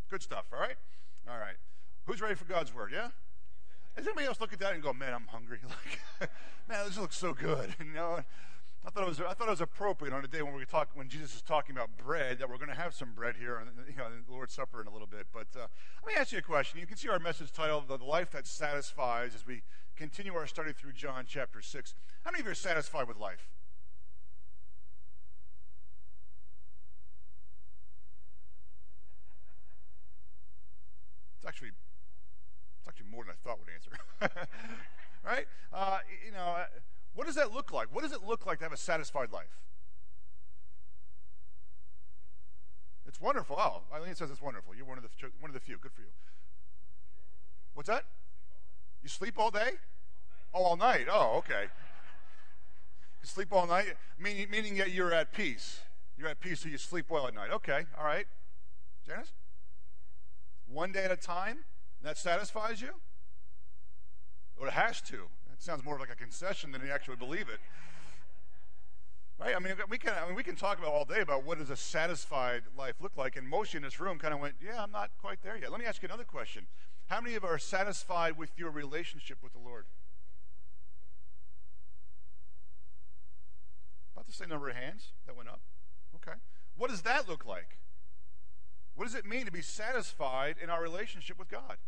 Good stuff, all right? All right. Who's ready for God's word, yeah? Does anybody else look at that and go, man, I'm hungry? Like, man, this looks so good. You know, I thought it was appropriate on a day when Jesus is talking about bread, that we're going to have some bread here on the Lord's Supper in a little bit. But let me ask you a question. You can see our message title, The Life That Satisfies, as we continue our study through John chapter 6. How many of you are satisfied with life? It's actually more than I thought would answer. Right? What does that look like? What does it look like to have a satisfied life? It's wonderful. Oh, Eileen says it's wonderful. You're one of the few. Good for you. What's that? You sleep all day? Oh, all night. Oh, okay. You sleep all night, meaning that you're at peace. You're at peace, so you sleep well at night. Okay, all right. Janice? One day at a time? That satisfies you? Well, it has to. That sounds more like a concession than you actually believe it. Right? I mean, we can talk about all day about what does a satisfied life look like, and most of you in this room kind of went, yeah, I'm not quite there yet. Let me ask you another question. How many of you are satisfied with your relationship with the Lord? About the same number of hands that went up. Okay. What does that look like? What does it mean to be satisfied in our relationship with God?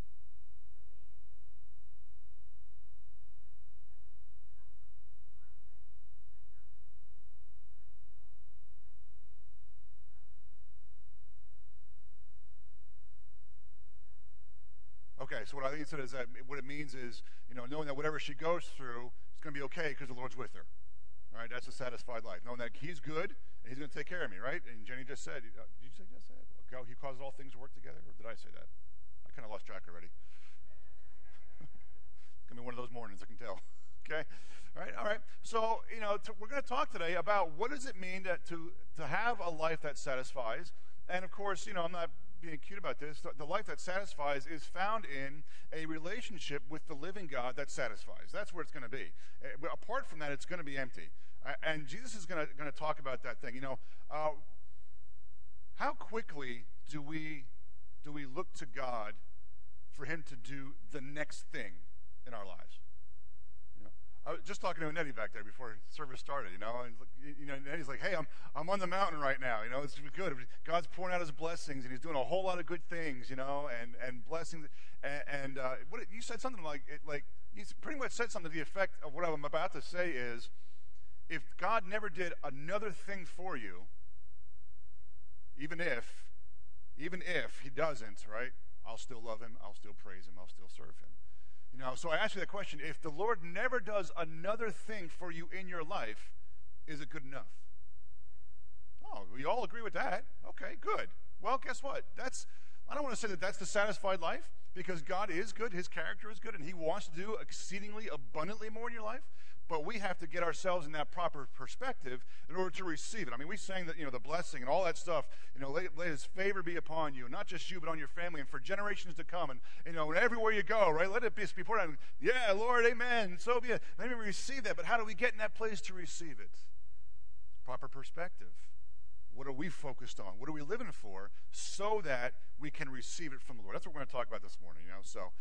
Okay, so what I think it said is that what it means is, knowing that whatever she goes through, it's going to be okay because the Lord's with her. All right, that's a satisfied life. Knowing that He's good and He's going to take care of me, right? And Jenny just said, did you say that? He causes all things to work together? Or did I say that? I kind of lost track already. It's going to be one of those mornings, I can tell. Okay? All right. So, we're going to talk today about what does it mean to have a life that satisfies. And, of course, I'm not being cute about this. The life that satisfies is found in a relationship with the living God that satisfies. That's where it's going to be. Apart from that, it's going to be empty. And Jesus is going to talk about that thing. How quickly do we look to God for Him to do the next thing in our lives? I was just talking to Nettie back there before service started, and Nettie's like, hey, I'm on the mountain right now, it's good. God's pouring out His blessings, and He's doing a whole lot of good things, and blessings. And what you said something like you pretty much said something to the effect of what I'm about to say is, if God never did another thing for you, even if He doesn't, right, I'll still love Him, I'll still praise Him, I'll still serve Him. So I ask you that question. If the Lord never does another thing for you in your life, is it good enough? Oh, we all agree with that. Okay, good. Well, guess what? I don't want to say that that's the satisfied life, because God is good, His character is good, and He wants to do exceedingly abundantly more in your life. But we have to get ourselves in that proper perspective in order to receive it. I mean, we sang that, the blessing and all that stuff, let His favor be upon you, not just you, but on your family and for generations to come. And, everywhere you go, right, let it be poured out. Yeah, Lord, amen, so be it. Let me receive that. But how do we get in that place to receive it? Proper perspective. What are we focused on? What are we living for so that we can receive it from the Lord? That's what we're going to talk about this morning, So,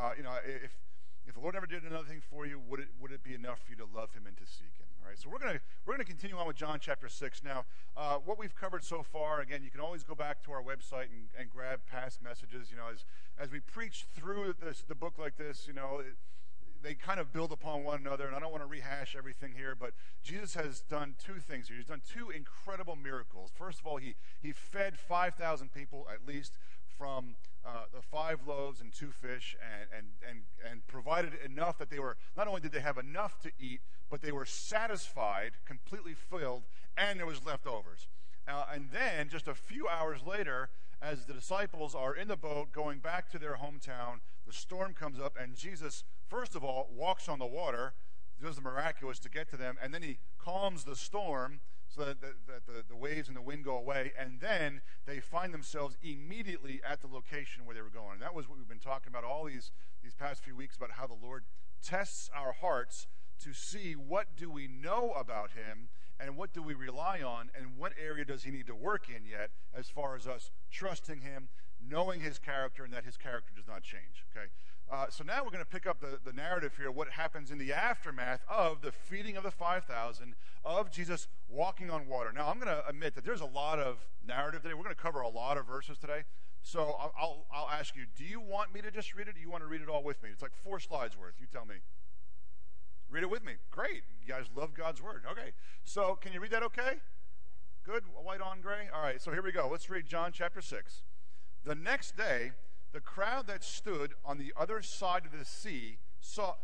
if the Lord never did another thing for you, would it be enough for you to love Him and to seek Him? All right. So we're gonna continue on with John chapter 6. Now, what we've covered so far, again, you can always go back to our website and grab past messages. As we preach through the book like this, they kind of build upon one another, and I don't want to rehash everything here, but Jesus has done two things here. He's done two incredible miracles. First of all, he fed 5,000 people at least from the 5 loaves and 2 fish, and provided enough that they were, not only did they have enough to eat, but they were satisfied, completely filled, and there was leftovers. And then just a few hours later, as the disciples are in the boat going back to their hometown, the storm comes up, and Jesus, first of all, walks on the water, does the miraculous to get to them, and then He calms the storm so that the waves and the wind go away, and then they find themselves immediately at the location where they were going. And that was what we've been talking about all these past few weeks, about how the Lord tests our hearts to see what do we know about Him and what do we rely on, and what area does he need to work in yet as far as us trusting him, knowing his character, and that his character does not change, okay? So now we're going to pick up the narrative here, what happens in the aftermath of the feeding of the 5,000, of Jesus walking on water. Now, I'm going to admit that there's a lot of narrative today. We're going to cover a lot of verses today. So I'll ask you, do you want me to just read it, or do you want to read it all with me? It's like 4 slides worth. You tell me. Read it with me. Great. You guys love God's word. Okay. So can you read that okay? Good. White on gray? All right. So here we go. Let's read John chapter 6. The next day, the crowd that stood on the other side of the sea saw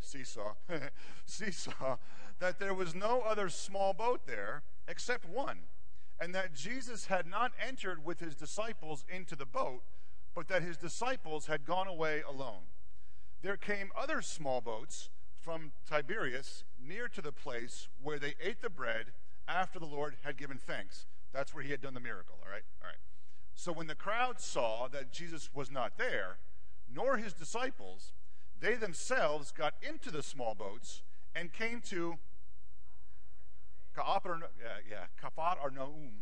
that there was no other small boat there except one, and that Jesus had not entered with his disciples into the boat, but that his disciples had gone away alone. There came other small boats from Tiberias near to the place where they ate the bread after the Lord had given thanks. That's where he had done the miracle, all right? All right. So when the crowd saw that Jesus was not there, nor his disciples, they themselves got into the small boats and came to Kafat or Naum.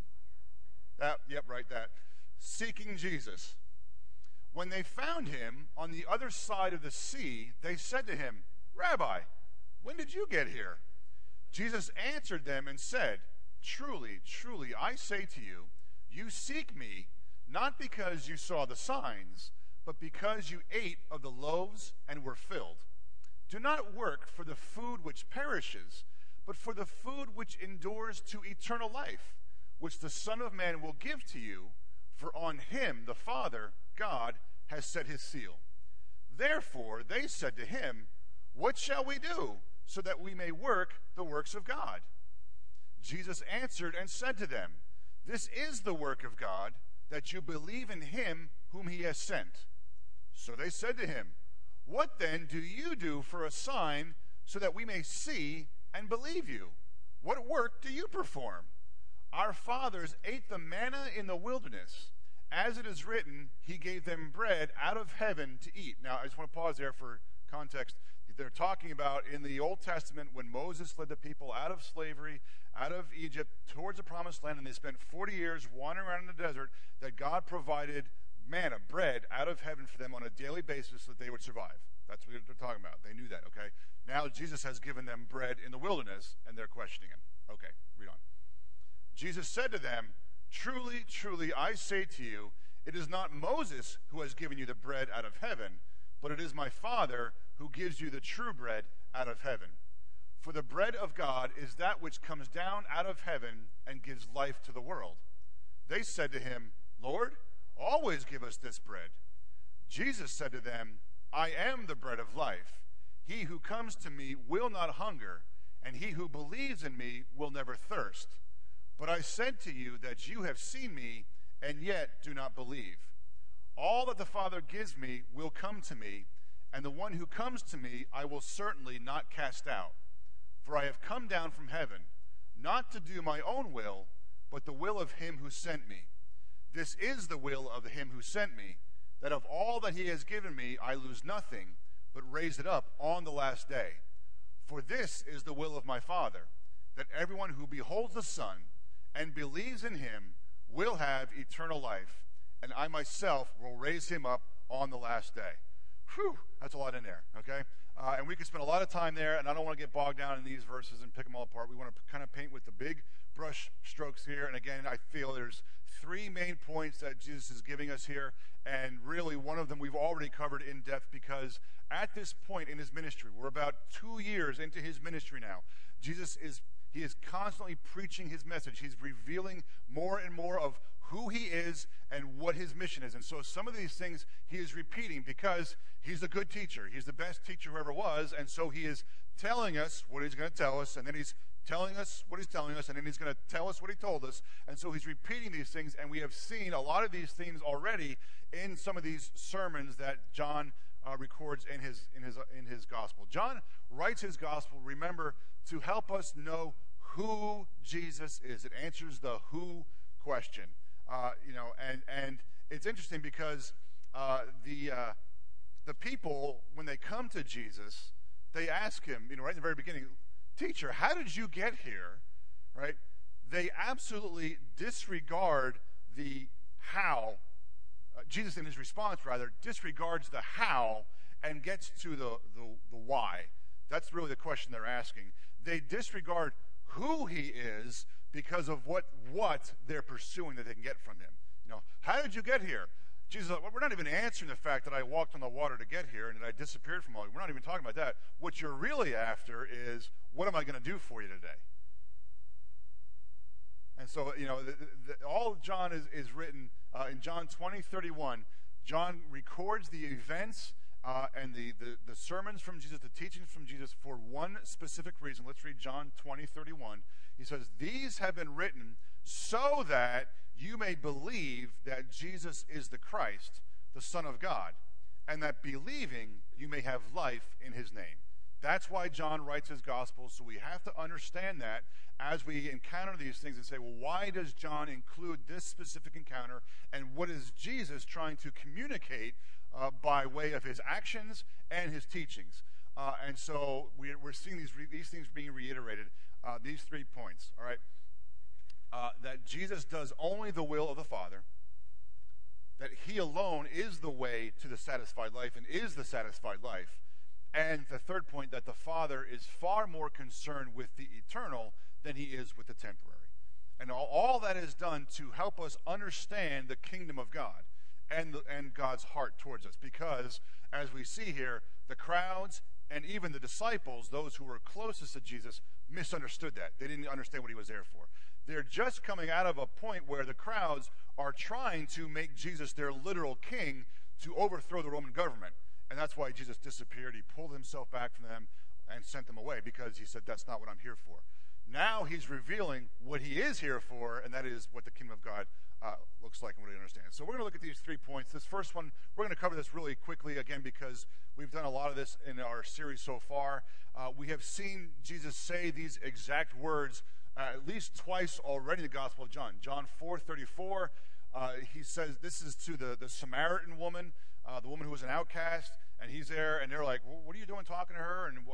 That. Seeking Jesus. When they found him on the other side of the sea, they said to him, Rabbi, when did you get here? Jesus answered them and said, Truly, truly, I say to you, you seek me, not because you saw the signs, but because you ate of the loaves and were filled. Do not work for the food which perishes, but for the food which endures to eternal life, which the Son of Man will give to you, for on him the Father, God, has set his seal. Therefore they said to him, What shall we do, so that we may work the works of God? Jesus answered and said to them, This is the work of God, that you believe in him whom he has sent. So they said to him, What then do you do for a sign, so that we may see and believe you? What work do you perform? Our fathers ate the manna in the wilderness. As it is written, he gave them bread out of heaven to eat. Now, I just want to pause there for context. They're talking about in the Old Testament when Moses led the people out of slavery, out of Egypt, towards the promised land, and they spent 40 years wandering around in the desert, that God provided manna, bread, out of heaven for them on a daily basis so that they would survive. That's what they're talking about. They knew that, okay? Now Jesus has given them bread in the wilderness, and they're questioning him. Okay, read on. Jesus said to them, Truly, truly, I say to you, it is not Moses who has given you the bread out of heaven, but it is my Father who gives you the true bread out of heaven. For the bread of God is that which comes down out of heaven and gives life to the world. They said to him, Lord, always give us this bread. Jesus said to them, I am the bread of life. He who comes to me will not hunger, and he who believes in me will never thirst. But I said to you that you have seen me, and yet do not believe. All that the Father gives me will come to me, and the one who comes to me I will certainly not cast out. For I have come down from heaven, not to do my own will, but the will of him who sent me. This is the will of him who sent me, that of all that he has given me I lose nothing, but raise it up on the last day. For this is the will of my Father, that everyone who beholds the Son and believes in him will have eternal life, and I myself will raise him up on the last day. Whew, that's a lot in there, okay? And we could spend a lot of time there, and I don't want to get bogged down in these verses and pick them all apart. We want to kind of paint with the big brush strokes here, and again, I feel there's 3 main points that Jesus is giving us here, and really one of them we've already covered in depth, because at this point in his ministry, we're about 2 years into his ministry now, he is constantly preaching his message. He's revealing more and more of who he is and what his mission is. And so some of these things he is repeating because he's a good teacher. He's the best teacher who ever was. And so he is telling us what he's going to tell us, and then he's telling us what he's telling us, and then he's going to tell us what he told us. And so he's repeating these things, and we have seen a lot of these themes already in some of these sermons that John records in his gospel. John writes his gospel, remember, to help us know who Jesus is. It answers the who question. And it's interesting because the people, when they come to Jesus, they ask him, right in the very beginning, Teacher, how did you get here? right? They absolutely disregard the how. Jesus, in his response, rather, disregards the how and gets to the why. That's really the question they're asking. They disregard who he is because of what they're pursuing that they can get from him. How did you get here? Jesus, we're not even answering the fact that I walked on the water to get here and that I disappeared from all you. We're not even talking about that. What you're really after is, what am I going to do for you today? And so, all of John is written in John 20:31. John records the events and the sermons from Jesus, the teachings from Jesus for one specific reason. Let's read John 20:31. He says, "These have been written so that you may believe that Jesus is the Christ, the Son of God, and that believing you may have life in his name." That's why John writes his gospel, so we have to understand that as we encounter these things and say, well, why does John include this specific encounter, and what is Jesus trying to communicate by way of his actions and his teachings? And so we're seeing these things being reiterated, these 3 points, all right? That Jesus does only the will of the Father, that he alone is the way to the satisfied life and is the satisfied life, and the third point, that the Father is far more concerned with the eternal than he is with the temporary. And all that is done to help us understand the kingdom of God and God's heart towards us. Because, as we see here, the crowds and even the disciples, those who were closest to Jesus, misunderstood that. They didn't understand what he was there for. They're just coming out of a point where the crowds are trying to make Jesus their literal king to overthrow the Roman government. And that's why Jesus disappeared. He pulled himself back from them and sent them away, because he said, that's not what I'm here for. Now he's revealing what he is here for, and that is what the kingdom of God looks like and what he understands. So we're going to look at these 3 points. This first one, we're going to cover this really quickly, again, because we've done a lot of this in our series so far. We have seen Jesus say these exact words at least twice already in the Gospel of John. John 4:34, he says, this is to the Samaritan woman, the woman who was an outcast, and he's there, and they're like, well, what are you doing talking to her? And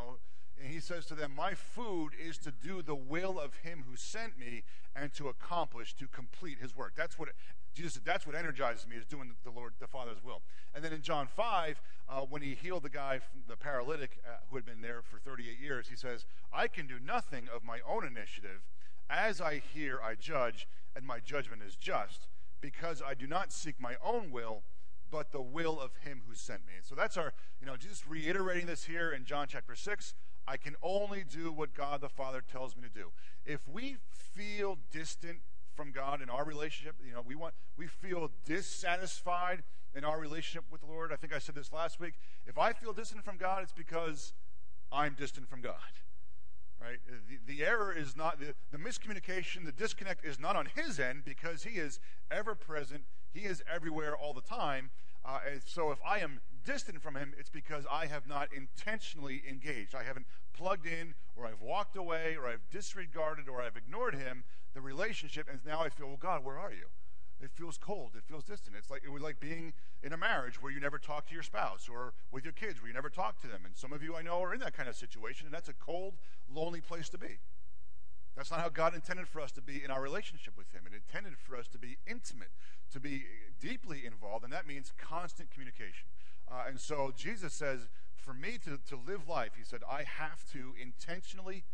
and he says to them, my food is to do the will of him who sent me and to complete his work. That's what Jesus said, that's what energizes me, is doing the Father's will. And then in John 5, when he healed the guy, the paralytic, who had been there for 38 years, he says, I can do nothing of my own initiative. As I hear, I judge, and my judgment is just, because I do not seek my own will, but the will of him who sent me. So that's our, Jesus reiterating this here in John chapter 6. I can only do what God the Father tells me to do. If we feel distant from God in our relationship, we feel dissatisfied in our relationship with the Lord. I think I said this last week. If I feel distant from God, it's because I'm distant from God. Right? The error is not, the miscommunication, the disconnect is not on his end, because he is ever present. He is everywhere all the time. And so if I am distant from him, it's because I have not intentionally engaged. I haven't plugged in, or I've walked away, or I've disregarded, or I've ignored him, the relationship, and now I feel, well, God, where are you? It feels cold. It feels distant. It was like being in a marriage where you never talk to your spouse, or with your kids where you never talk to them. And some of you I know are in that kind of situation, and that's a cold, lonely place to be. That's not how God intended for us to be in our relationship with him. It intended for us to be intimate, to be deeply involved, and that means constant communication. And so Jesus says, for me to live life, he said, I have to intentionally,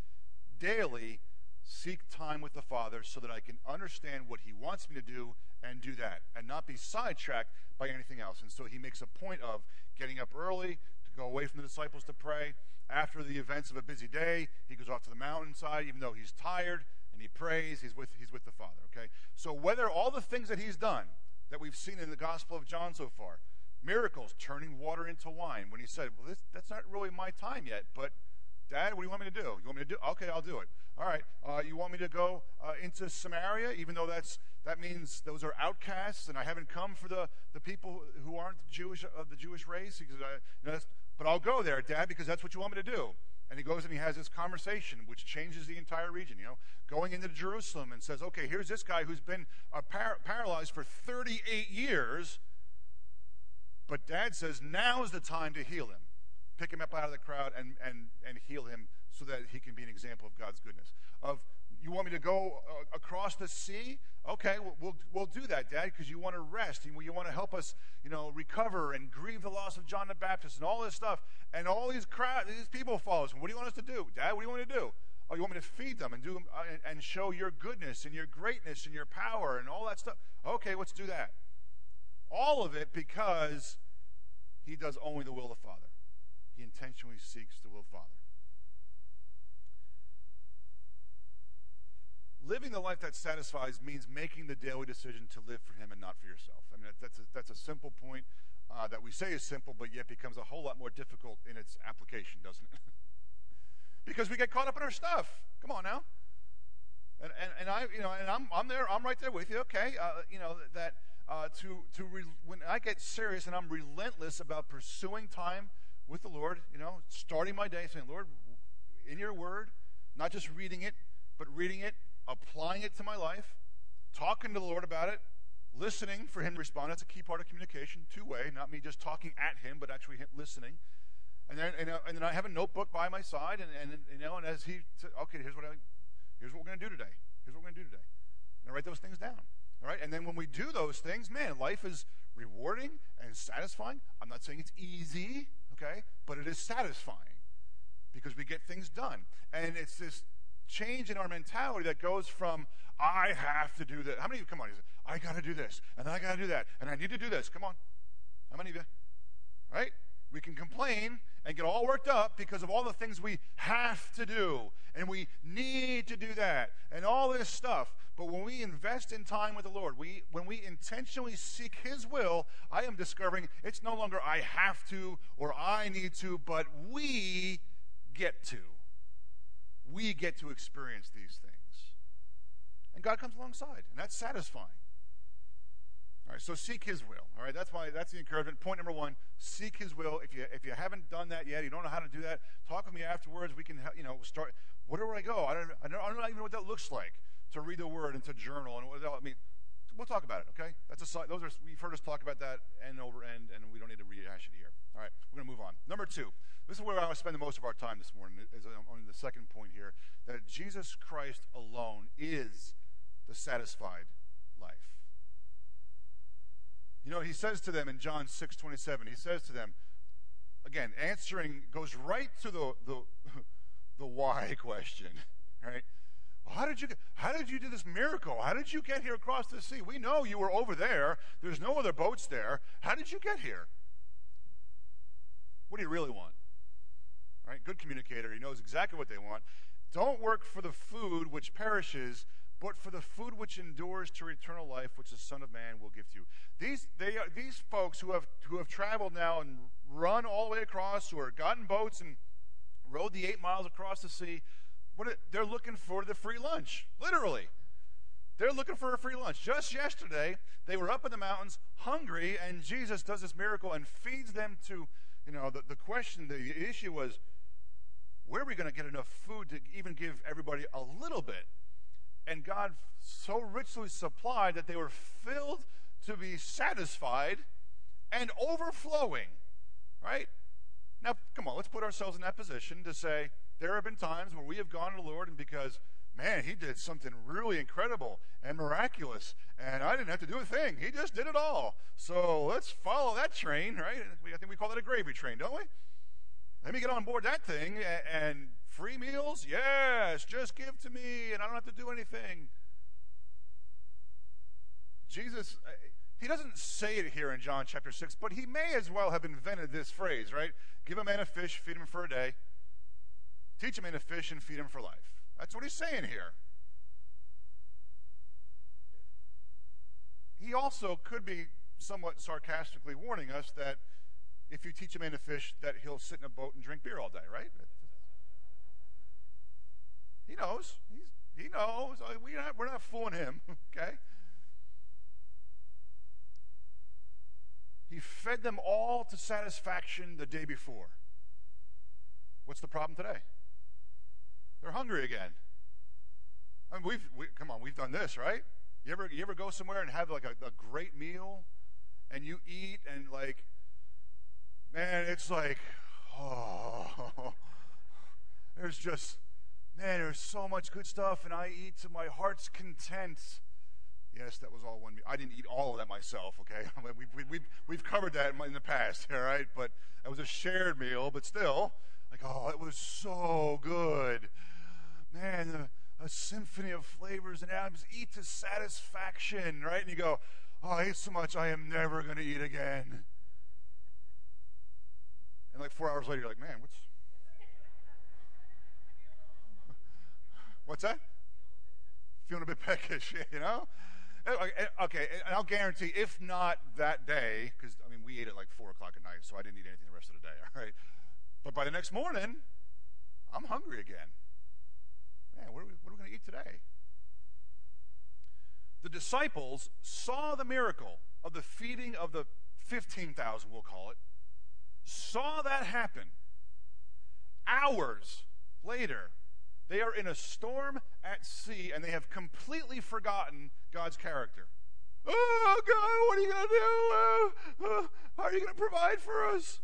daily, seek time with the Father so that I can understand what he wants me to do and do that, and not be sidetracked by anything else. And so he makes a point of getting up early to go away from the disciples to pray. After the events of a busy day, he goes off to the mountainside, even though he's tired, and he prays. He's with the Father, okay? So whether all the things that he's done, that we've seen in the Gospel of John so far, miracles, turning water into wine, when he said, well, that's not really my time yet, but Dad, what do you want me to do? You want me to do? Okay, I'll do it. All right, you want me to go into Samaria, even though that means those are outcasts, and I haven't come for the people who aren't Jewish of the Jewish race, because but I'll go there, Dad, because that's what you want me to do. And he goes and he has this conversation, which changes the entire region, going into Jerusalem and says, okay, here's this guy who's been paralyzed for 38 years, but Dad says, now is the time to heal him. Pick him up out of the crowd and heal him so that he can be an example of God's goodness. Of You want me to go across the sea? Okay, we'll do that, Dad, because you want to rest and you want to help us, recover and grieve the loss of John the Baptist and all this stuff. And all these people follow us. What do you want us to do, Dad? What do you want me to do? Oh, you want me to feed them and and show your goodness and your greatness and your power and all that stuff? Okay, let's do that. All of it because he does only the will of the Father. He intentionally seeks the will of the Father. Living the life that satisfies means making the daily decision to live for him and not for yourself. I mean, that's a simple point that we say is simple, but yet becomes a whole lot more difficult in its application, doesn't it? Because we get caught up in our stuff. Come on now. And I'm there. I'm right there with you. Okay, when I get serious and I'm relentless about pursuing time with the Lord, starting my day saying, Lord, in your word, not just reading it, but reading it, applying it to my life, talking to the Lord about it, listening for him to respond. That's a key part of communication, two-way, not me just talking at him, but actually listening. And then I have a notebook by my side, and as he said, okay, here's what we're going to do today. Here's what we're going to do today. And I write those things down. All right? And then when we do those things, man, life is rewarding and satisfying. I'm not saying it's easy, okay? But it is satisfying because we get things done. And it's this change in our mentality that goes from, I have to do this. How many of you, come on, I got to do this, and I got to do that, and I need to do this. Come on. How many of you? Right? We can complain and get all worked up because of all the things we have to do, and we need to do that, and all this stuff. But when we invest in time with the Lord, when we intentionally seek his will, I am discovering it's no longer I have to or I need to, but we get to. We get to experience these things. And God comes alongside, and that's satisfying. All right, so seek his will. All right, that's the encouragement. Point number one, seek his will. If you haven't done that yet, you don't know how to do that, talk with me afterwards. We can, start. Where do I go? I don't even know what that looks like to read the word and to journal. And we'll talk about it, okay? We've heard us talk about that end over end, and we don't need to rehash it here. All right, we're going to move on. Number two. This is where I want to spend the most of our time this morning, is on the second point here, that Jesus Christ alone is the satisfied life. He says to them in John 6:27, he says to them, again, goes right to the why question, right? Well, how did you do this miracle? How did you get here across the sea? We know you were over there. There's no other boats there. How did you get here? What do you really want? Right? Good communicator. He knows exactly what they want. Don't work for the food which perishes, but for the food which endures to eternal life, which the Son of Man will give to you. These folks who have traveled now and run all the way across, or gotten boats and rowed the 8 miles across the sea, they're looking for the free lunch, literally. They're looking for a free lunch. Just yesterday, they were up in the mountains, hungry, and Jesus does this miracle and feeds them to, the issue was, where are we going to get enough food to even give everybody a little bit? And God so richly supplied that they were filled to be satisfied and overflowing, right? Now, come on, let's put ourselves in that position to say, there have been times where we have gone to the Lord and because, man, he did something really incredible and miraculous, and I didn't have to do a thing. He just did it all. So let's follow that train, right? I think we call it a gravy train, don't we? Let me get on board that thing, and free meals? Yes, just give to me, and I don't have to do anything. Jesus, he doesn't say it here in John chapter 6, but he may as well have invented this phrase, right? Give a man a fish, feed him for a day. Teach a man to fish and feed him for life. That's what he's saying here. He also could be somewhat sarcastically warning us that if you teach a man to fish, that he'll sit in a boat and drink beer all day, right? He knows. He knows. We're not fooling him, okay? He fed them all to satisfaction the day before. What's the problem today? They're hungry again. I mean, we've done this, right? You ever go somewhere and have like a great meal, and you eat and like, man, it's like, oh, there's just, man, there's so much good stuff, and I eat to my heart's content. Yes, that was all one meal. I didn't eat all of that myself, okay? We've covered that in the past, all right? But it was a shared meal, but still, like, oh, it was so good. Man, a symphony of flavors and atoms. Eat to satisfaction, right? And you go, oh, I ate so much, I am never going to eat again. And like 4 hours later, you're like, man, what's that? Feeling a bit peckish, you know? Okay, and I'll guarantee, if not that day, because, I mean, we ate at like 4 o'clock at night, so I didn't eat anything the rest of the day, all right? But by the next morning, I'm hungry again. Man, what are we going to eat today? The disciples saw the miracle of the feeding of the 15,000, we'll call it, saw that happen. Hours later, they are in a storm at sea, and they have completely forgotten God's character. Oh, God, what are you going to do? How are you going to provide for us?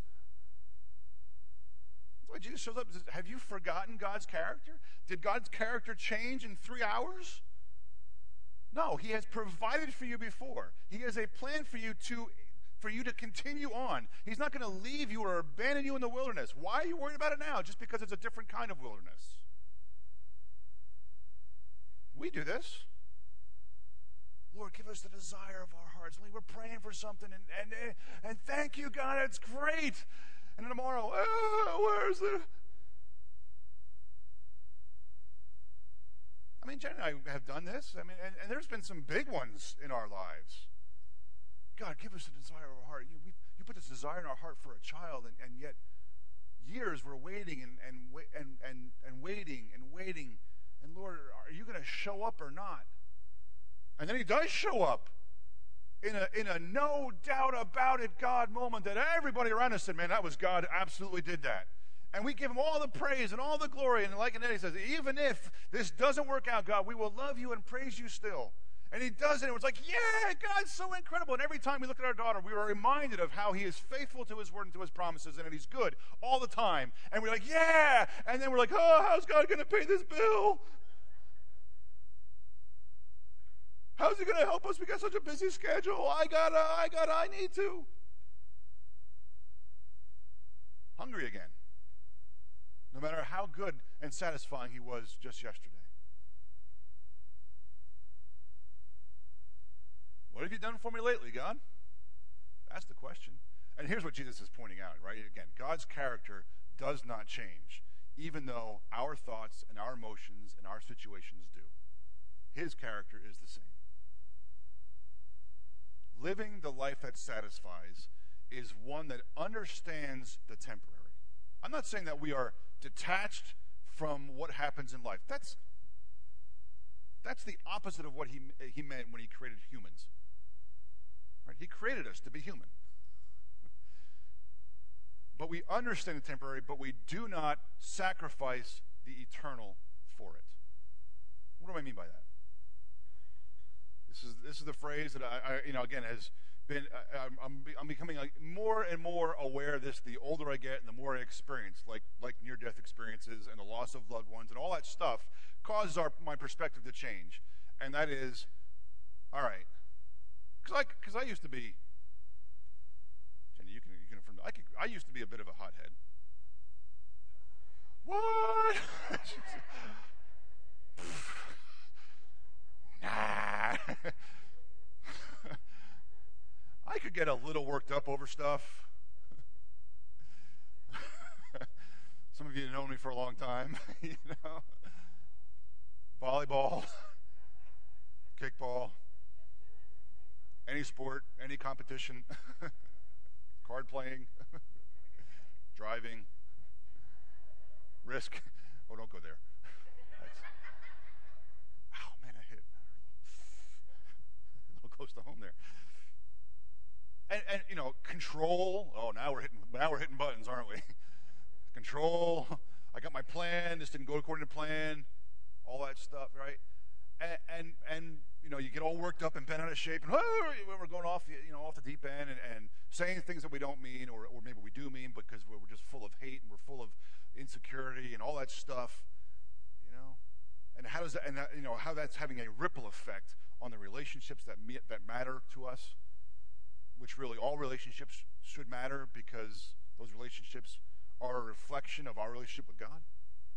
That's why Jesus shows up and says, have you forgotten God's character? Did God's character change in 3 hours? No, he has provided for you before. He has a plan for you to continue on. He's not going to leave you or abandon you in the wilderness. Why are you worried about it now? Just because it's a different kind of wilderness. We do this. Lord, give us the desire of our hearts. We're praying for something, and thank you, God, it's great. And then tomorrow, where's the... I mean, Jen and I have done this. I mean, and there's been some big ones in our lives. God, give us the desire of our heart. You put this desire in our heart for a child, and yet years we're waiting and waiting and waiting. And Lord, are you going to show up or not? And then he does show up in a no doubt about it God moment that everybody around us said, man, that was God, absolutely did that. And we give him all the praise and all the glory. And like Eddie says, even if this doesn't work out, God, we will love you and praise you still. And he does it, and it's like, yeah, God's so incredible. And every time we look at our daughter, we are reminded of how he is faithful to his word and to his promises, and that he's good all the time. And we're like, yeah! And then we're like, oh, how's God going to pay this bill? How's he going to help us? We got such a busy schedule. I need to. Hungry again. No matter how good and satisfying he was just yesterday. What have you done for me lately, God? That's the question. And here's what Jesus is pointing out, right? Again, God's character does not change, even though our thoughts and our emotions and our situations do. His character is the same. Living the life that satisfies is one that understands the temporary. I'm not saying that we are detached from what happens in life. That's the opposite of what he meant when he created humans. Right? He created us to be human. But we understand the temporary, but we do not sacrifice the eternal for it. What do I mean by that? This is the phrase that I again has been. I'm becoming more and more aware of this the older I get and the more I experience, like near-death experiences and the loss of loved ones and all that stuff causes my perspective to change. And that is, all right, because I used to be. Jenny, you can affirm that. I used to be a bit of a hothead. What? Nah. I could get a little worked up over stuff. Some of you have known me for a long time, you know. Volleyball, kickball, any sport, any competition, card playing, driving, risk. Oh, don't go there. Close to home there, and control. Oh, now we're hitting buttons, aren't we? Control. I got my plan. This didn't go according to plan. All that stuff, right? And you get all worked up and bent out of shape, and we're going off the deep end and saying things that we don't mean, or maybe we do mean, because we're just full of hate and we're full of insecurity and all that stuff. and how does that, and that, how that's having a ripple effect on the relationships that matter to us, which really all relationships should matter because those relationships are a reflection of our relationship with God.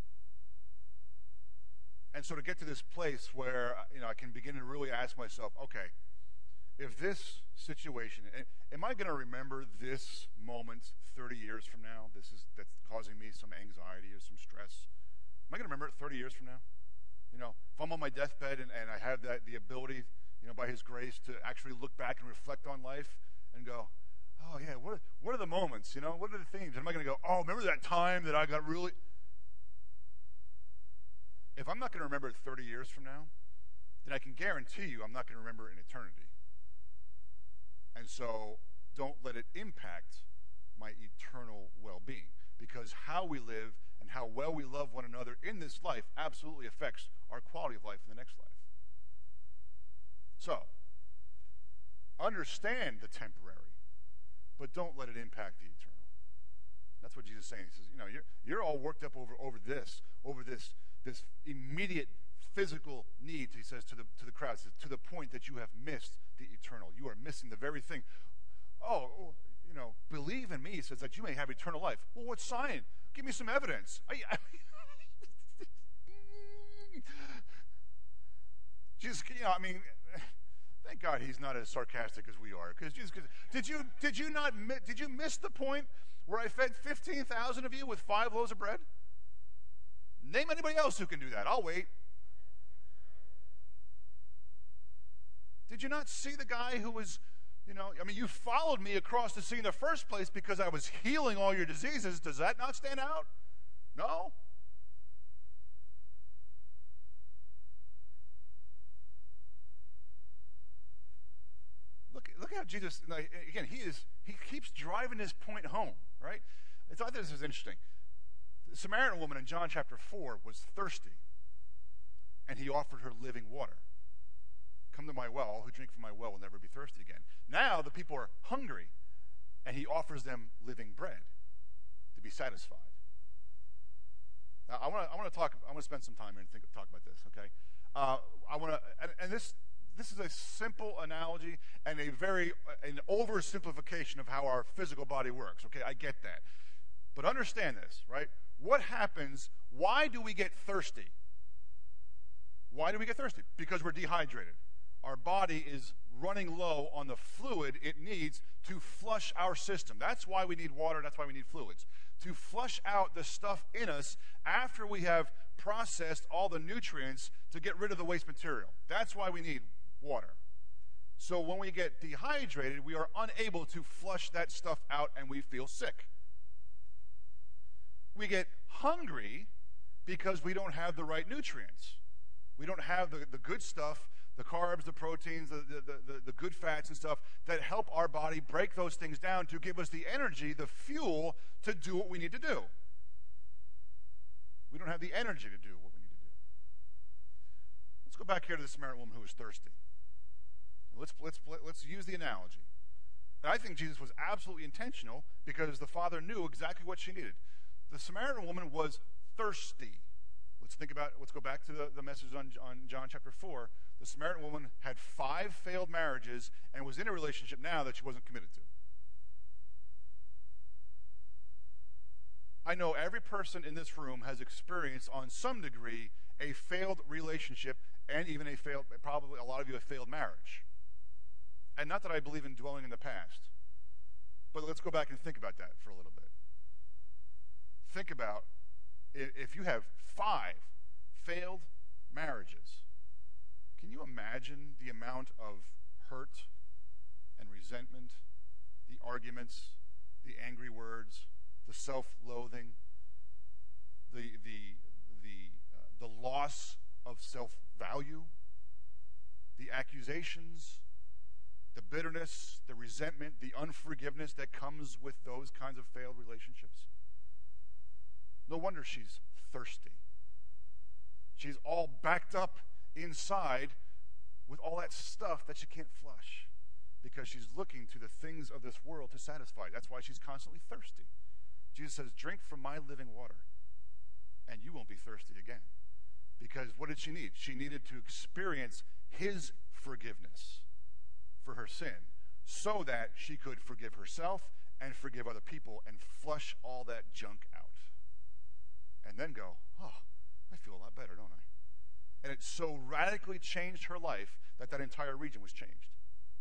And so to get to this place where I can begin to really ask myself, okay, if this situation, am I going to remember this moment 30 years from now? That's causing me some anxiety or some stress. Am I going to remember it 30 years from now? If I'm on my deathbed and I have the ability, by His grace to actually look back and reflect on life and go, oh yeah, what are the moments? What are the things? Am I going to go, oh, remember that time that I got really? If I'm not going to remember it 30 years from now, then I can guarantee you I'm not going to remember it in eternity. And so don't let it impact my eternal well-being, because how we live and how well we love one another in this life absolutely affects our quality of life in the next life. So, understand the temporary, but don't let it impact the eternal. That's what Jesus is saying. He says, you're all worked up over this immediate physical needs, he says to the crowd, to the point that you have missed the eternal. You are missing the very thing. Believe in me, he says, that you may have eternal life. Well, what sign? Give me some evidence. Jesus, thank God he's not as sarcastic as we are. Because Jesus, did you miss the point where I fed 15,000 of you with 5 loaves of bread? Name anybody else who can do that. I'll wait. Did you not see the guy who was, you followed me across the sea in the first place because I was healing all your diseases. Does that not stand out? No? Look how Jesus, again, he keeps driving this point home, right? I thought this was interesting. The Samaritan woman in John chapter 4 was thirsty, and he offered her living water. Come to my well, who drink from my well will never be thirsty again. Now the people are hungry, and he offers them living bread to be satisfied. Now I want to spend some time here and talk about this, okay? This is a simple analogy and an oversimplification of how our physical body works, okay? I get that. But understand this, right? What happens? Why do we get thirsty? Why do we get thirsty? Because we're dehydrated. Our body is running low on the fluid it needs to flush our system. That's why we need water. That's why we need fluids. To flush out the stuff in us after we have processed all the nutrients to get rid of the waste material. That's why we need water. So when we get dehydrated, we are unable to flush that stuff out and we feel sick. We get hungry because we don't have the right nutrients. We don't have the good stuff, the carbs, the proteins, the good fats and stuff that help our body break those things down to give us the energy, the fuel to do what we need to do. We don't have the energy to do what we need to do. Let's go back here to the Samaritan woman who was thirsty. Let's use the analogy. And I think Jesus was absolutely intentional because the Father knew exactly what she needed. The Samaritan woman was thirsty. Let's go back to the message on John chapter 4. The Samaritan woman had 5 failed marriages and was in a relationship now that she wasn't committed to. I know every person in this room has experienced on some degree a failed relationship and even probably a lot of you have failed marriage. And not that I believe in dwelling in the past, but let's go back and think about that for a little bit. Think about if you have 5 failed marriages, can you imagine the amount of hurt and resentment, the arguments, the angry words, the self-loathing, the loss of self-value, the accusations, the bitterness, the resentment, the unforgiveness that comes with those kinds of failed relationships? No wonder she's thirsty. She's all backed up inside with all that stuff that she can't flush because she's looking to the things of this world to satisfy. That's why she's constantly thirsty. Jesus says, drink from my living water and you won't be thirsty again. Because what did she need? She needed to experience his forgiveness for her sin so that she could forgive herself and forgive other people and flush all that junk out. And then go, oh, I feel a lot better, don't I? And it so radically changed her life that that entire region was changed.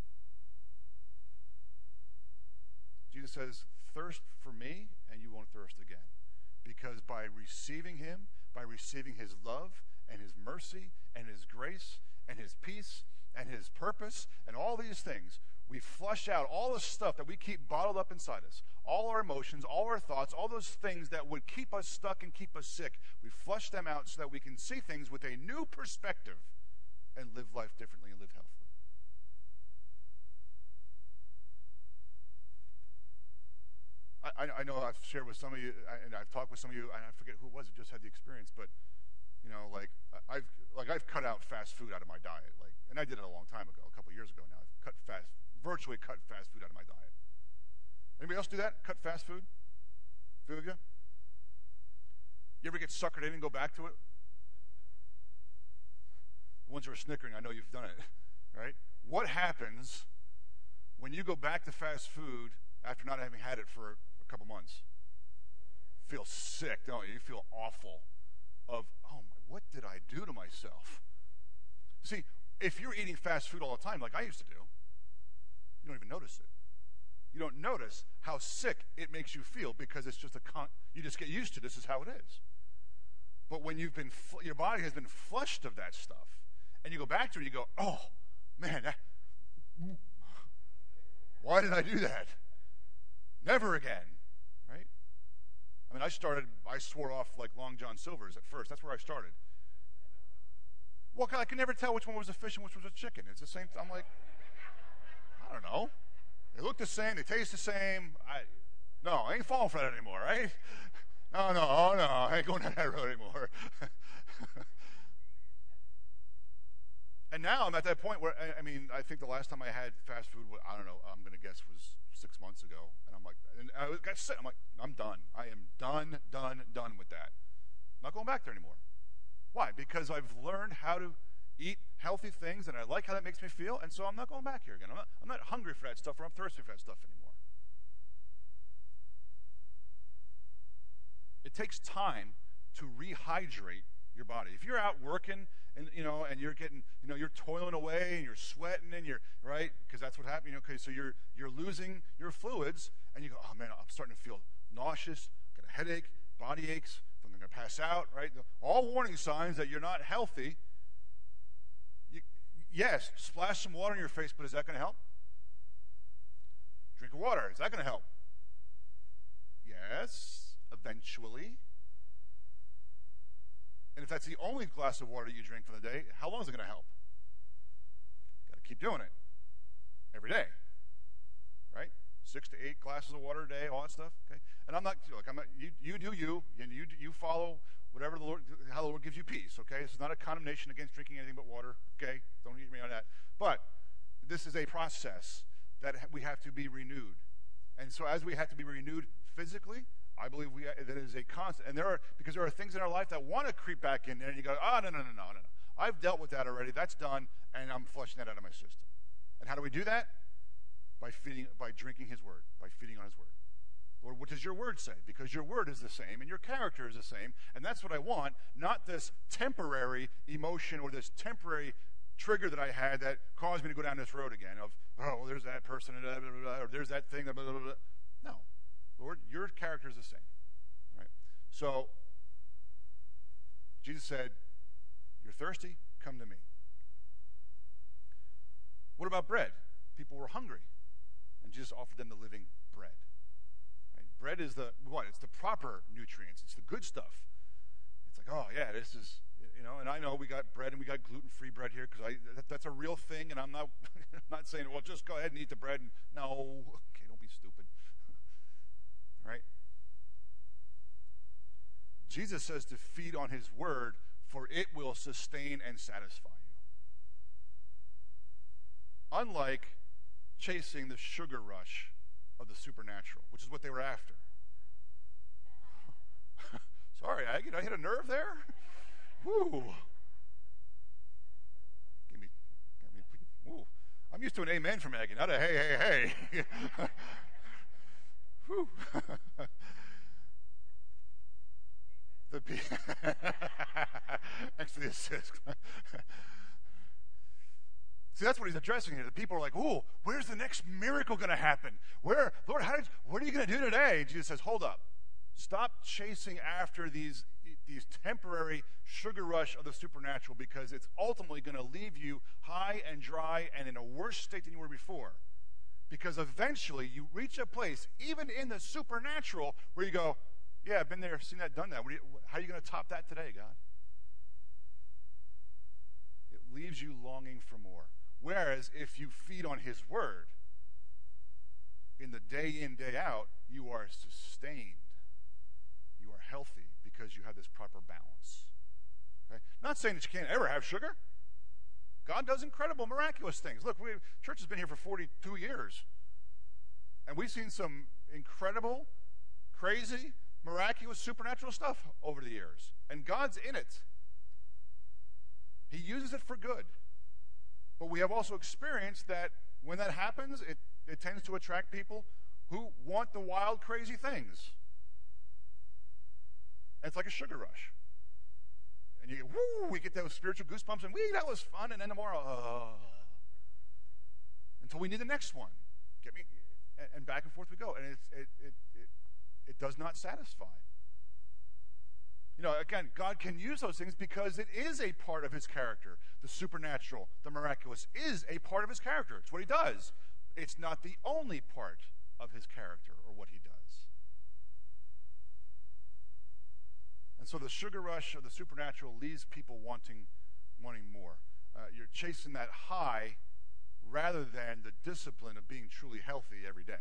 Jesus says, thirst for me and you won't thirst again. Because by receiving him, by receiving his love and his mercy and his grace and his peace and his purpose and all these things, we flush out all the stuff that we keep bottled up inside us, all our emotions, all our thoughts, all those things that would keep us stuck and keep us sick. We flush them out so that we can see things with a new perspective and live life differently and live healthily. I know I've shared with some of you, and I've talked with some of you, and I forget who it was that just had the experience, but you know, I've cut out fast food out of my diet, and I did it a long time ago, a couple of years ago now. I've virtually cut fast food out of my diet. Anybody else do that? Cut fast food? A few of you? You ever get suckered in and go back to it? The ones who are snickering, I know you've done it, right? What happens when you go back to fast food after not having had it for a couple months? Feel sick, don't you? You feel awful of, oh my, what did I do to myself? See, if you're eating fast food all the time like I used to do, you don't even notice it. You don't notice how sick it makes you feel because it's just you just get used to this is how it is. But when you've been, your body has been flushed of that stuff, and you go back to it, you go, oh man, why did I do that? Never again, right? I mean, I swore off like Long John Silver's at first. That's where I started. Well, I could never tell which one was a fish and which was a chicken. It's the same. I'm like, I don't know. They look the same. They taste the same. I ain't falling for that anymore, right? No, I ain't going down that road anymore. And now I'm at that point where, I think the last time I had fast food, I don't know, I'm going to guess was 6 months ago. And I'm like, and I got sick. I'm like, I'm done. I am done with that. I'm not going back there anymore. Why? Because I've learned how to eat healthy things, and I like how that makes me feel, and so I'm not going back here again. I'm not hungry for that stuff, or I'm thirsty for that stuff anymore. It takes time to rehydrate your body. If you're out working and you're getting, you're toiling away and you're sweating and you're right, because that's what happened. Okay, so you're losing your fluids, and you go, oh man, I'm starting to feel nauseous, got a headache, body aches, I'm going to pass out. Right, all warning signs that you're not healthy. Yes, splash some water in your face, but is that going to help? Drink of water, is that going to help? Yes, eventually. And if that's the only glass of water you drink for the day, how long is it going to help? Got to keep doing it every day, right? 6 to 8 glasses of water a day, all that stuff. Okay, and I'm not. You do you, and you follow whatever how the Lord gives you peace. Okay, this is not a condemnation against drinking anything but water. Okay, don't get me on that. But this is a process that we have to be renewed, and so as we have to be renewed physically, I believe that is a constant. And because there are things in our life that want to creep back in there, and you go, oh no. I've dealt with that already. That's done, and I'm flushing that out of my system. And how do we do that? By drinking his word, by feeding on his word. Lord, what does your word say? Because your word is the same and your character is the same, and that's what I want, not this temporary emotion or this temporary trigger that I had that caused me to go down this road again of, oh, there's that person, blah, blah, blah, or there's that thing, blah, blah, blah. No. Lord, your character is the same. All right? So, Jesus said, you're thirsty? Come to me. What about bread? People were hungry. And Jesus offered them the living bread. Right? Bread is it's the proper nutrients. It's the good stuff. It's like, oh yeah, this is, and I know we got bread and we got gluten-free bread here because that's a real thing, and I'm not I'm not saying, well, just go ahead and eat the bread. No, okay, don't be stupid. Right? Jesus says to feed on his word, for it will sustain and satisfy you. Unlike chasing the sugar rush of the supernatural, which is what they were after. Sorry, Aggie, did I hit a nerve there? Whew. Whew. I'm used to an amen from Maggie, not a hey, hey, hey. Whew. Thanks for the assist. See, that's what he's addressing here. The people are like, "Ooh, where's the next miracle going to happen? Where, Lord, what are you going to do today?" And Jesus says, "Hold up. Stop chasing after these temporary sugar rush of the supernatural, because it's ultimately going to leave you high and dry and in a worse state than you were before. Because eventually you reach a place, even in the supernatural, where you go, yeah, I've been there, seen that, done that. How are you going to top that today, God?" It leaves you longing for more. Whereas if you feed on his word, in the day in, day out, you are sustained. You are healthy because you have this proper balance. Okay? Not saying that you can't ever have sugar. God does incredible, miraculous things. Look, church has been here for 42 years. And we've seen some incredible, crazy, miraculous, supernatural stuff over the years. And God's in it. He uses it for good. But we have also experienced that when that happens, it tends to attract people who want the wild, crazy things. And it's like a sugar rush. And you get, woo, we get those spiritual goosebumps, and that was fun, and then tomorrow, until we need the next one. Get me, and back and forth we go. And it does not satisfy. You know, again, God can use those things because it is a part of his character. The supernatural, the miraculous is a part of his character. It's what he does. It's not the only part of his character or what he does. And so the sugar rush of the supernatural leaves people wanting more. You're chasing that high rather than the discipline of being truly healthy every day.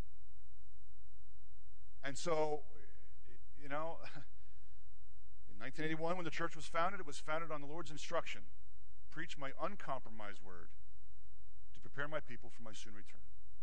And so, you know, in 1981, when the church was founded, it was founded on the Lord's instruction: preach my uncompromised word to prepare my people for my soon return.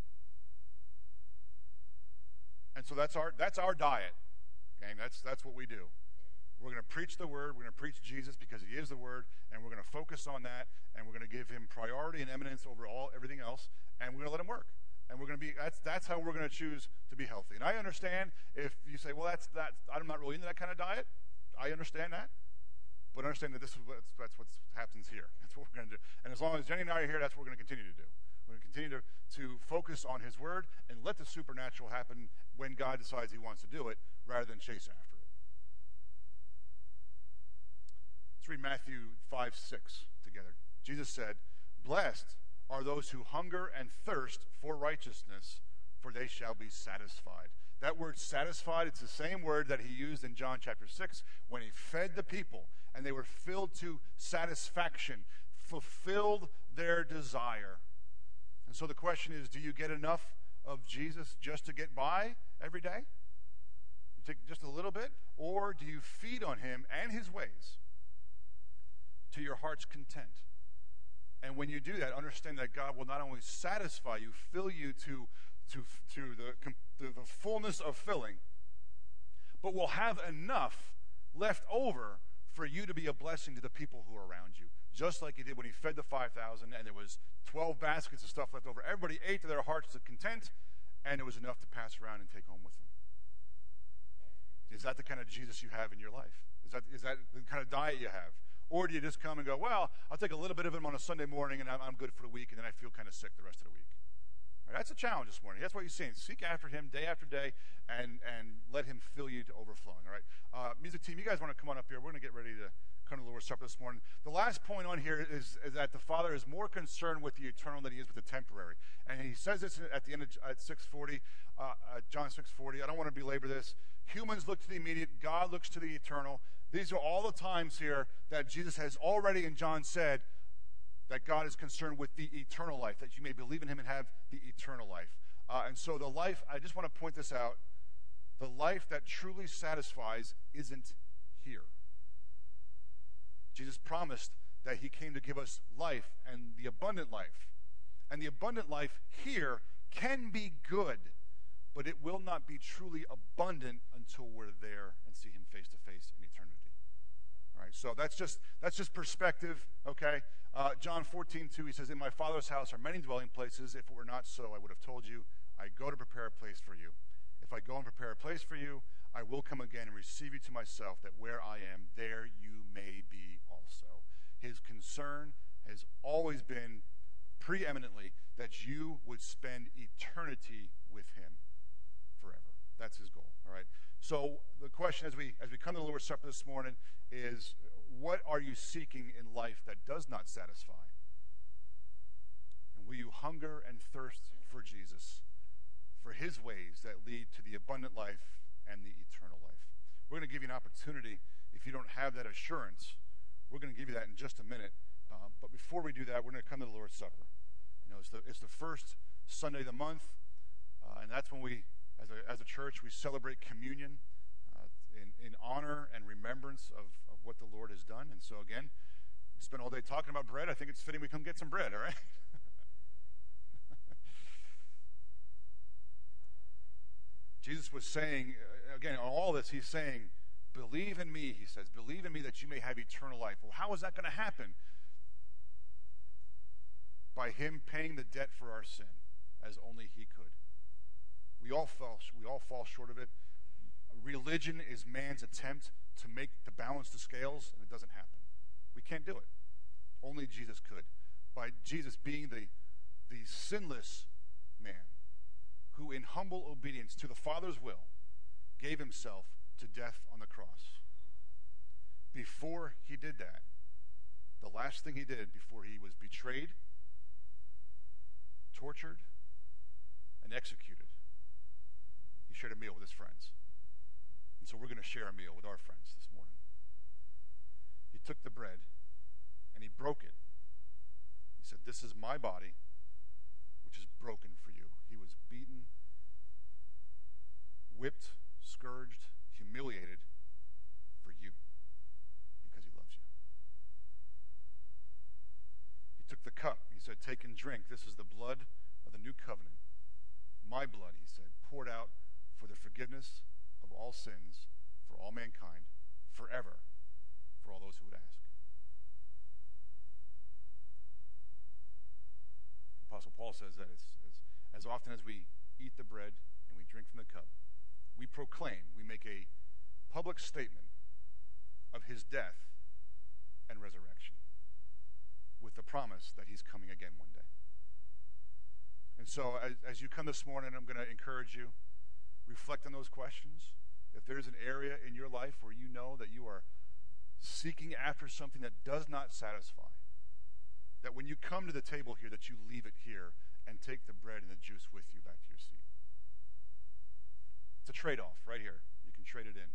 And so that's our diet. Okay? That's what we do. We're going to preach the word. We're going to preach Jesus because he is the word, and we're going to focus on that, and we're going to give him priority and eminence over everything else, and we're going to let him work. And we're going to be that's how we're going to choose to be healthy. And I understand if you say, well, that's I'm not really into that kind of diet. I understand that. But understand that that's what happens here. That's what we're going to do. And as long as Jenny and I are here, that's what we're going to continue to do. We're going to continue to focus on his word and let the supernatural happen when God decides he wants to do it, rather than chase after it. Let's read Matthew 5:6 together. Jesus said, "Blessed are those who hunger and thirst for righteousness, for they shall be satisfied." That word satisfied, it's the same word that he used in John chapter 6 when he fed the people and they were filled to satisfaction, fulfilled their desire. And so the question is, do you get enough of Jesus just to get by every day? You take just a little bit? Or do you feed on him and his ways to your heart's content? And when you do that, understand that God will not only satisfy you, fill you to the fullness of filling, but will have enough left over for you to be a blessing to the people who are around you. Just like he did when he fed the 5,000 and there was 12 baskets of stuff left over. Everybody ate to their heart's content, and it was enough to pass around and take home with them. Is that the kind of Jesus you have in your life? Is that the kind of diet you have? Or do you just come and go, well, I'll take a little bit of him on a Sunday morning and I'm good for the week, and then I feel kind of sick the rest of the week? Right, that's a challenge this morning. That's what he's saying. Seek after him day after day and let him fill you to overflowing. All right, music team, you guys want to come on up here? We're going to get ready to come to the Lord's Supper this morning. The last point on here is that the Father is more concerned with the eternal than he is with the temporary. And he says this at the end of at 6:40, John 6:40. I don't want to belabor this. Humans look to the immediate. God looks to the eternal. These are all the times here that Jesus has already in John said that God is concerned with the eternal life, that you may believe in him and have the eternal life. And so the life, I just want to point this out, the life that truly satisfies isn't here. Jesus promised that he came to give us life and the abundant life. And the abundant life here can be good, but it will not be truly abundant until we're there and see him face to face in eternity. All right, so that's just perspective, okay? John 14:2, he says, "In my Father's house are many dwelling places. If it were not so, I would have told you. I go to prepare a place for you. If I go and prepare a place for you, I will come again and receive you to myself, that where I am, there you may be also." His concern has always been preeminently that you would spend eternity with him forever. That's his goal, all right? So the question as we come to the Lord's Supper this morning is, what are you seeking in life that does not satisfy? And will you hunger and thirst for Jesus, for his ways that lead to the abundant life and the eternal life? We're going to give you an opportunity. If you don't have that assurance, we're going to give you that in just a minute. But before we do that, we're going to come to the Lord's Supper. You know, it's the first Sunday of the month, and that's when we, as a church, we celebrate communion in honor and remembrance of what the Lord has done. And so again, we spent all day talking about bread. I think it's fitting we come get some bread, all right? Jesus was saying, again, on all this, he's saying, believe in me, he says. Believe in me that you may have eternal life. Well, how is that going to happen? By him paying the debt for our sin, as only he could. We all fall short of it. Religion is man's attempt to balance the scales, and it doesn't happen. We can't do it. Only Jesus could. By Jesus being the sinless man who, in humble obedience to the Father's will, gave himself to death on the cross. Before he did that, the last thing he did before he was betrayed, tortured, and executed, he shared a meal with his friends. And so we're going to share a meal with our friends this morning. He took the bread and he broke it. He said, "This is my body, which is broken for you." He was beaten, whipped, scourged, humiliated for you because he loves you. He took the cup. He said, "Take and drink. This is the blood of the new covenant. My blood," he said, "poured out for the forgiveness of all sins for all mankind forever, for all those who would ask." Apostle Paul says that as often as we eat the bread and we drink from the cup, we proclaim, we make a public statement of his death and resurrection, with the promise that he's coming again one day. And so as you come this morning, I'm going to encourage you, reflect on those questions. If there's an area in your life where you know that you are seeking after something that does not satisfy, that when you come to the table here, that you leave it here and take the bread and the juice with you back to your seat. It's a trade-off right here. You can trade it in.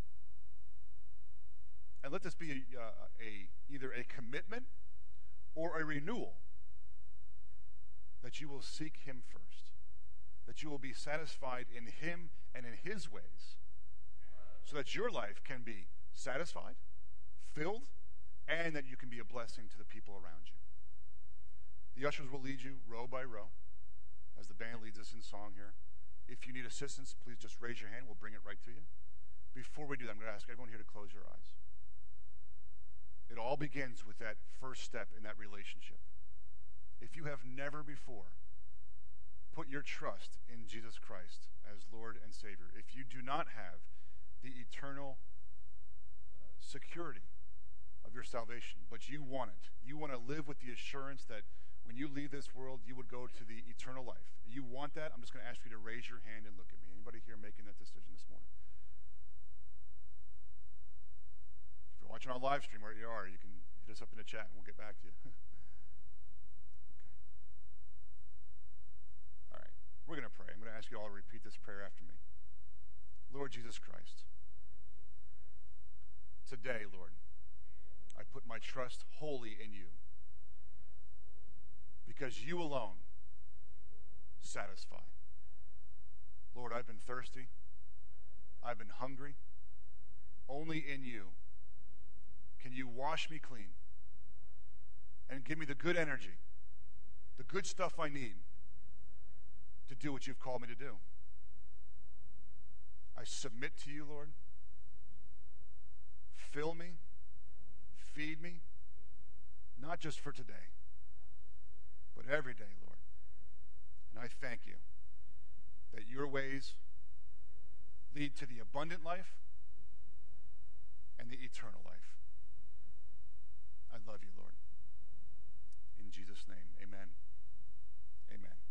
And let this be either a commitment or a renewal that you will seek him first, that you will be satisfied in him and in his ways, so that your life can be satisfied, filled, and that you can be a blessing to the people around you. The ushers will lead you row by row as the band leads us in song here. If you need assistance, please just raise your hand. We'll bring it right to you. Before we do that, I'm going to ask everyone here to close your eyes. It all begins with that first step in that relationship. If you have never before put your trust in Jesus Christ as Lord and Savior, if you do not have the eternal security of your salvation, but you want it, you want to live with the assurance that when you leave this world, you would go to the eternal life. You want that? I'm just going to ask you to raise your hand and look at me. Anybody here making that decision this morning? If you're watching on live stream, where you are, you can hit us up in the chat and we'll get back to you. Okay. All right. We're going to pray. I'm going to ask you all to repeat this prayer after me. Lord Jesus Christ, today, Lord, I put my trust wholly in you, because you alone satisfy. Lord, I've been thirsty. I've been hungry. Only in you can you wash me clean and give me the good energy, the good stuff I need to do what you've called me to do. I submit to you, Lord. Fill me feed me, not just for today, but every day, Lord. And I thank you that your ways lead to the abundant life and the eternal life.